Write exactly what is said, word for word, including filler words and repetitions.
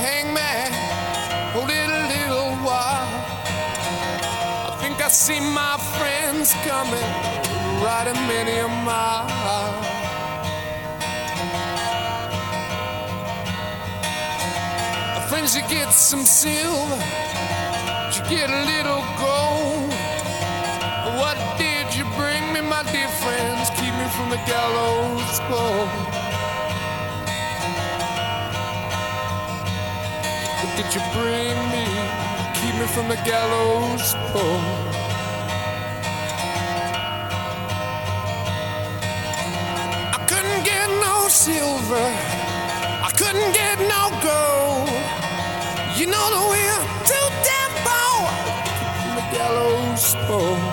hang me, hold it a little while. I think I see my friends coming, riding many a mile. Friends, you get some silver, you get a little gold. What did you bring me, my dear friends? Keep me from the gallows pole. What did you bring me? Keep me from the gallows pole. I couldn't get no silver, I couldn't get no gold. You know that we're too damn poor from the gallows pole.